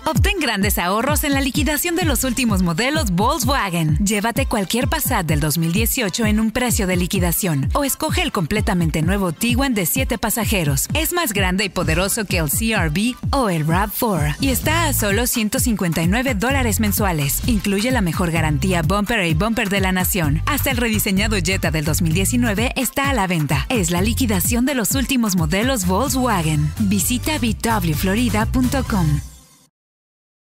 Obtén grandes ahorros en la liquidación de los últimos modelos Volkswagen. Llévate cualquier Passat del 2018 en un precio de liquidación o escoge el completamente nuevo Tiguan de 7 pasajeros. Es más grande y poderoso que el CR-V o el RAV4 y está a solo $159 mensuales. Incluye la mejor garantía bumper a bumper de la nación. Hasta el rediseñado Jetta del 2019 está a la venta. Es la liquidación de los últimos modelos Volkswagen. Visita bwflorida.com.